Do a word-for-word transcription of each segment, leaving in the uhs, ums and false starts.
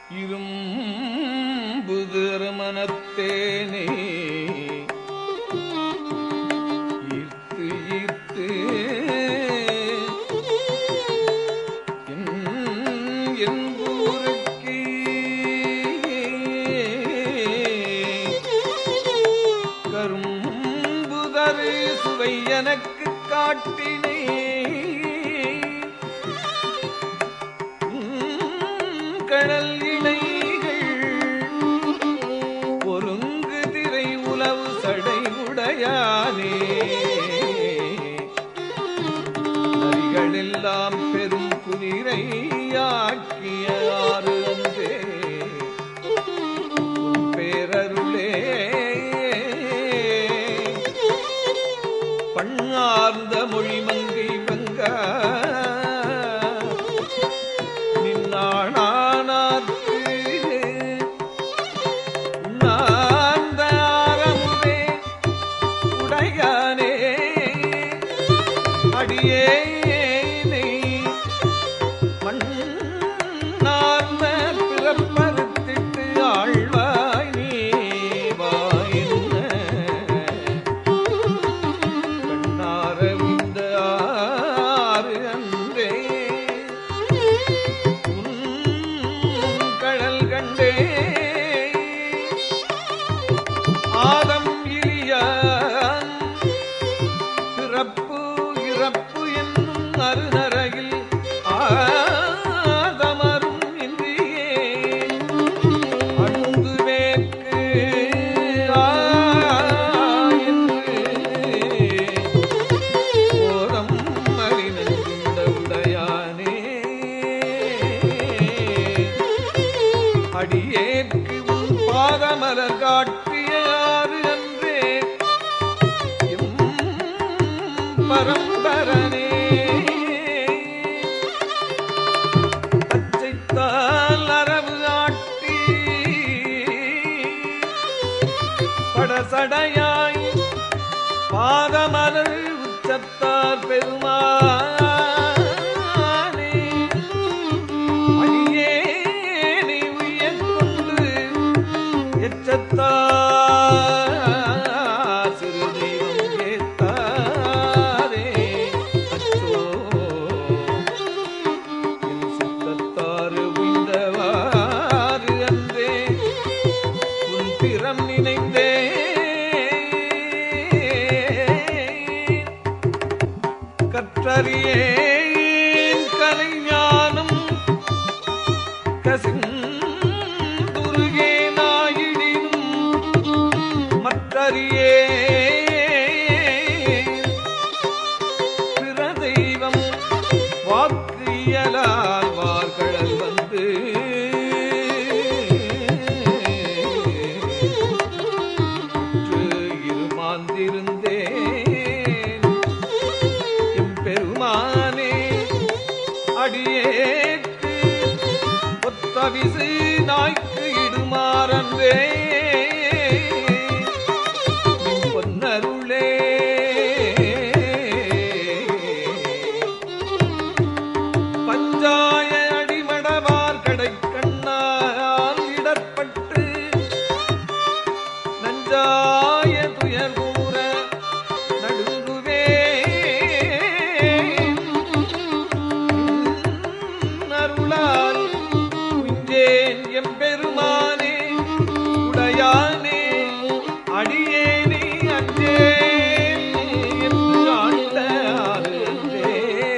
இரும்பு திருமணத்தேனே ஈர்த்து ஈர்த்து என்பூருக்கு கரும்புதரு சுவை எனக்கு காட்டினே கடல் இணைகள் ஒருங்கு திரை உலவு சடை உடையானே நரிகளெல்லாம் பெரும் குதிரையாக்கிய ஆறு அன்றே பேரருளே பண்ணார்ந்த மொழிமங்கை வங்க அடியேனை மண்ணார்ந்த பிறப்பறுத்திட்டு ஆழ்வாய் நீ வாயின்ன கண்ணார இந்த ஆறு அன்றே உன் கடல் கண்டே ஆதம் இலியான் பிறப்பு இறப்பு என்னும் அருநரையில் ஆதமரும் இன்றியே அழுந்து வேற்கு என்று போதம் அறிந்த உடையானே அடியேற்கு உன் பாதமலர் காட்டியாறு அன்றே பரம்பரனே பச்சைத்தால் அரவு ஆட்டி படசடையாய் பாதமலர் உச்சத்தார் பெருமானே அடியேனை உய்யக் கொண்டு எச்சத்தார் நினைந்தே கற்றறியேன் கலைஞானம் கசிந்துருகே நாயிடினும் மற்றறியே பிற தெய்வம் வாக்கு இயலால் வார்கடல் வந்து இருந்தேன் எம்பெருமானே அடியேற்கு ஒத்தவிசு நாய்க்கு இடுமாறன்றே பொன்னருளே பஞ்சாய அடிமடவார் கடைக்கண்ணால் இடர்பட்டு நஞ்சாய துயர் எம்பெருமானே உடையானே அடியேனே அஞ்சேன் என்று ஆண்ட அருளே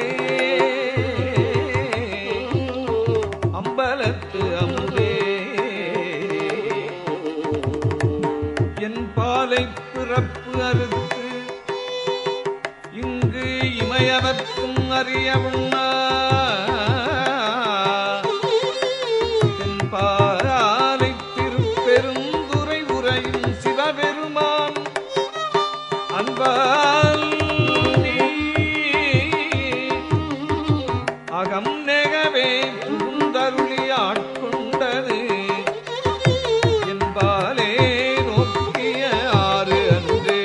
அம்பலத்து அமுதே என் பாலை பிறப்பு அறுத்து இங்கு இமையவர்க்கும் அறியவும் பாலை திருப்பெருந்துரை உரையும் சிவபெருமான் அன்பால் நீ அகம் நெகவே புகுந்தருளி ஆட்கொண்டது என்பாலே நோக்கிய ஆறு அன்றே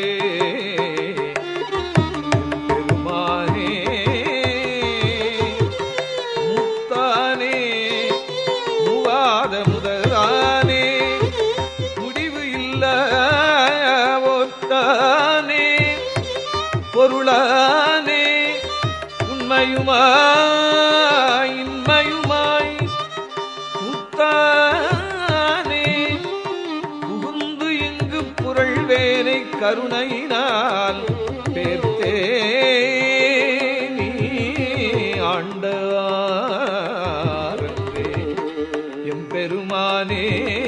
பெருமானே முத்தானே ஆத முதலானே முடிவு இல்ல ஒத்தானே பொருளானே உண்மையுமாய் இன்மையுமாய் கூத்தானே புகுந்து இங்கு புரள்வேனை கருணையினால் பேர்த்தே நீ ஆண்டாரே எம்பெருமானே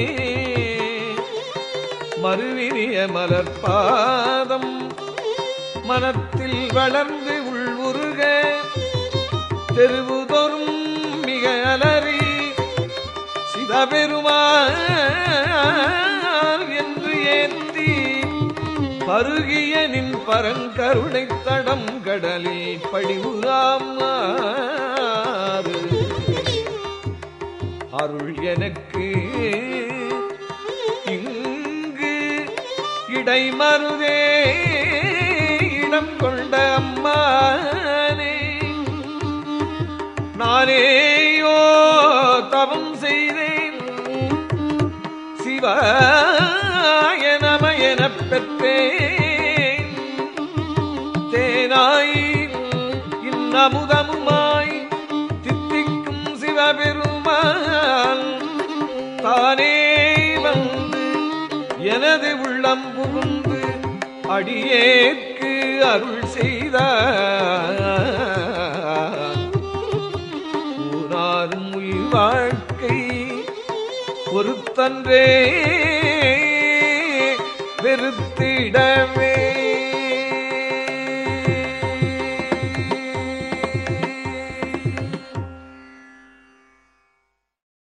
மறுவினிய மலர்பாதம் மனத்தில் வளர்ந்து உள்வுருக தெருவுதொரும் மிக அலறி சிவபெருமான் என்று ஏத்தி பருகிய நின் பரங்கருணை தடம் கடலில் படிவுகாம் அருள் எனக்கு இங்கு இடைமருதே இடம் கொண்ட அம்மானே நானேயோ தவம் செய்தேன் சிவாய நம எனப் பெற்றேன் தேனாய் இன்னமுதமுமாய் தித்திக்கும் சிவபெருமான் தானே வந்து எனது உள்ளம் புகுந்து அடியேற்கு அருள் செய்தார் ஊராரும் உயிர் வாழ்க்கை பொறுத்தன்றே வெறுத்திடவே